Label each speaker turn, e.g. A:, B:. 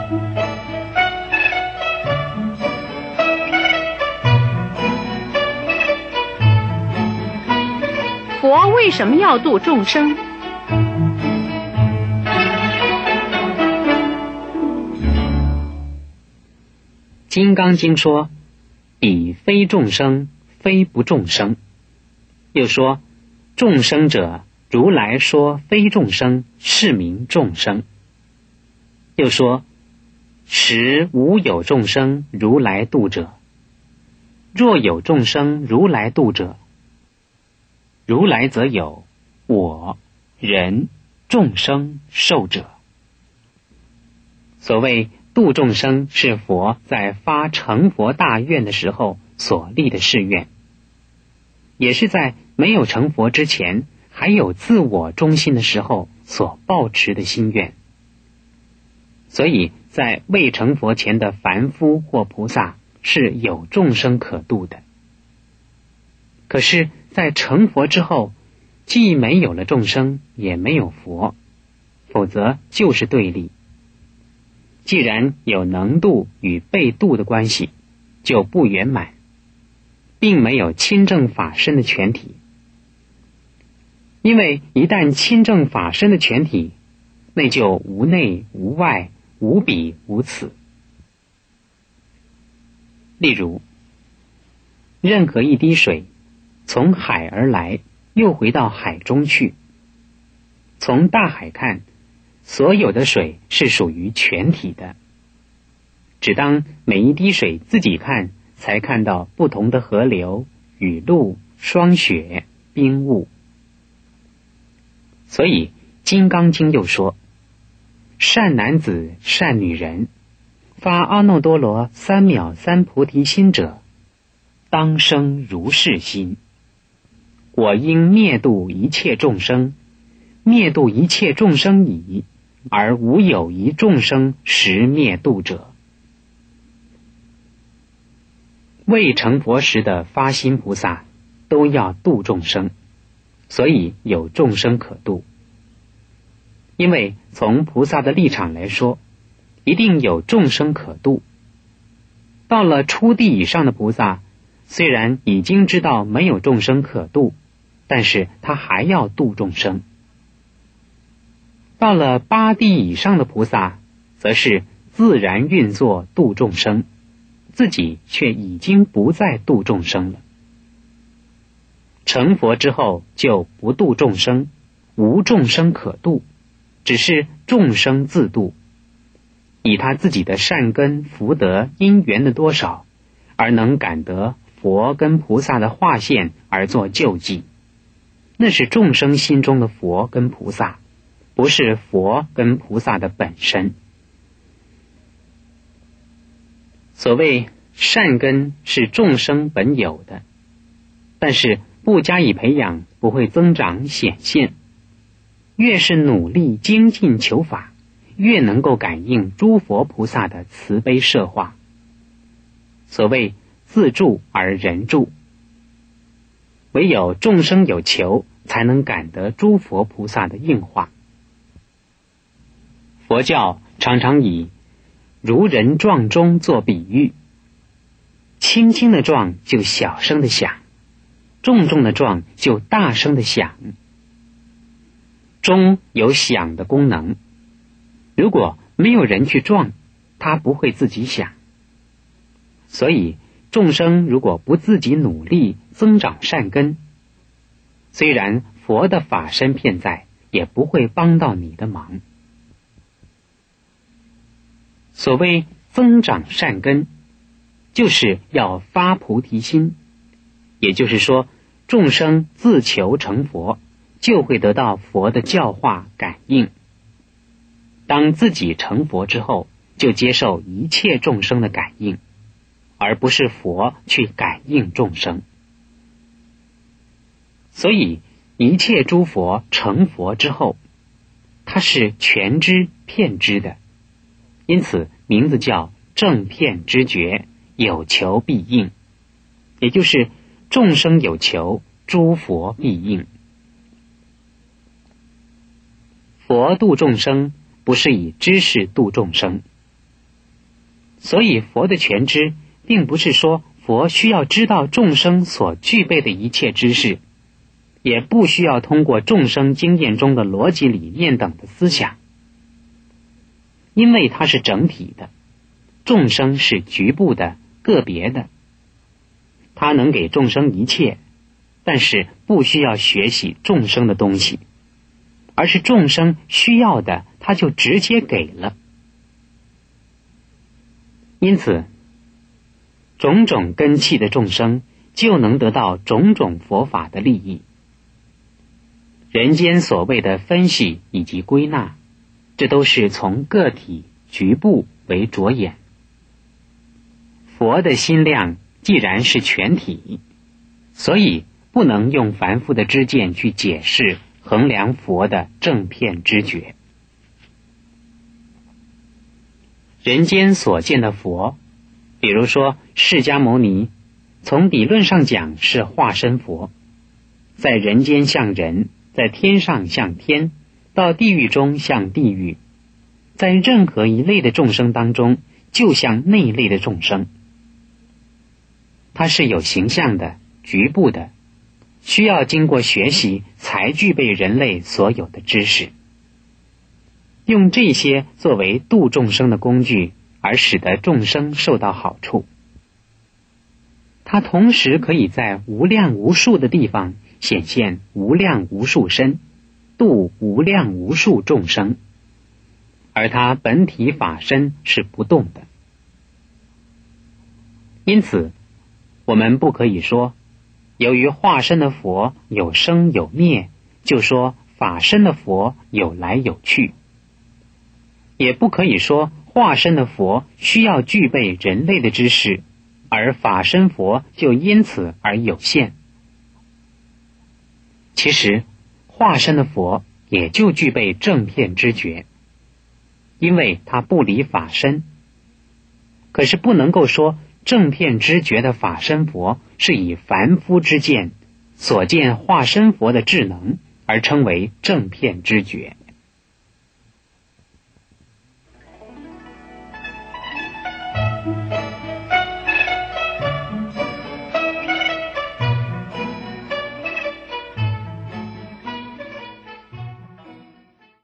A: 佛为什么要度众生？
B: 金刚经说，彼非众生，非不众生。又说，众生者，如来说非众生，是名众生。又说，实无有众生如来度者，若有众生如来度者，如来则有我、人、众生、寿者。所谓度众生，是佛在发成佛大愿的时候所立的誓愿，也是在没有成佛之前还有自我中心的时候所抱持的心愿。所以在未成佛前的凡夫或菩萨是有众生可度的，可是在成佛之后，既没有了众生，也没有佛，否则就是对立。既然有能度与被度的关系，就不圆满，并没有亲证法身的全体。因为一旦亲证法身的全体，那就无内无外，无彼无此。例如，任何一滴水从海而来，又回到海中去。从大海看，所有的水是属于全体的，只当每一滴水自己看，才看到不同的河流、雨露、霜雪、冰雾。所以《金刚经》又说，善男子善女人，发阿耨多罗三藐三菩提心者，当生如是心。我应灭度一切众生，灭度一切众生已，而无有一众生实灭度者。未成佛时的发心菩萨都要度众生，所以有众生可度。因为从菩萨的立场来说，一定有众生可度。到了初地以上的菩萨，虽然已经知道没有众生可度，但是他还要度众生。到了八地以上的菩萨，则是自然运作度众生，自己却已经不再度众生了。成佛之后就不度众生，无众生可度，只是众生自度，以他自己的善根福德因缘的多少，而能感得佛跟菩萨的化现而做救济。那是众生心中的佛跟菩萨，不是佛跟菩萨的本身。所谓善根是众生本有的，但是不加以培养，不会增长显现。越是努力精进求法，越能够感应诸佛菩萨的慈悲摄化。所谓自助而人助，唯有众生有求，才能感得诸佛菩萨的应化。佛教常常以如人撞钟做比喻，轻轻的撞就小声的响，重重的撞就大声的响。钟有响的功能，如果没有人去撞，它不会自己响。所以众生如果不自己努力增长善根，虽然佛的法身遍在，也不会帮到你的忙。所谓增长善根，就是要发菩提心，也就是说，众生自求成佛，就会得到佛的教化感应。当自己成佛之后，就接受一切众生的感应，而不是佛去感应众生。所以一切诸佛成佛之后，他是全知遍知的，因此名字叫正遍知觉，有求必应，也就是众生有求，诸佛必应。佛度众生不是以知识度众生， 所以佛的全知并不是说佛需要知道众生所具备的一切知识，也不需要通过众生经验中的逻辑理念等的思想，因为它是整体的，众生是局部的、个别的。它能给众生一切，但是不需要学习众生的东西，而是众生需要的，它就直接给了。因此，种种根器的众生就能得到种种佛法的利益。人间所谓的分析以及归纳，这都是从个体局部为着眼。佛的心量既然是全体，所以不能用凡夫的知见去解释衡量佛的正片知觉。人间所见的佛，比如说释迦牟尼，从理论上讲是化身佛，在人间像人，在天上像天，到地狱中像地狱，在任何一类的众生当中，就像那一类的众生。它是有形象的、局部的，需要经过学习才具备人类所有的知识。用这些作为度众生的工具，而使得众生受到好处。它同时可以在无量无数的地方显现无量无数身，度无量无数众生，而它本体法身是不动的。因此，我们不可以说，由于化身的佛有生有灭，就说法身的佛有来有去。也不可以说化身的佛需要具备人类的知识，而法身佛就因此而有限。其实，化身的佛也就具备正片知觉，因为他不离法身。可是不能够说正片知觉的法身佛是以凡夫之见所见化身佛的智能而称为正片知觉。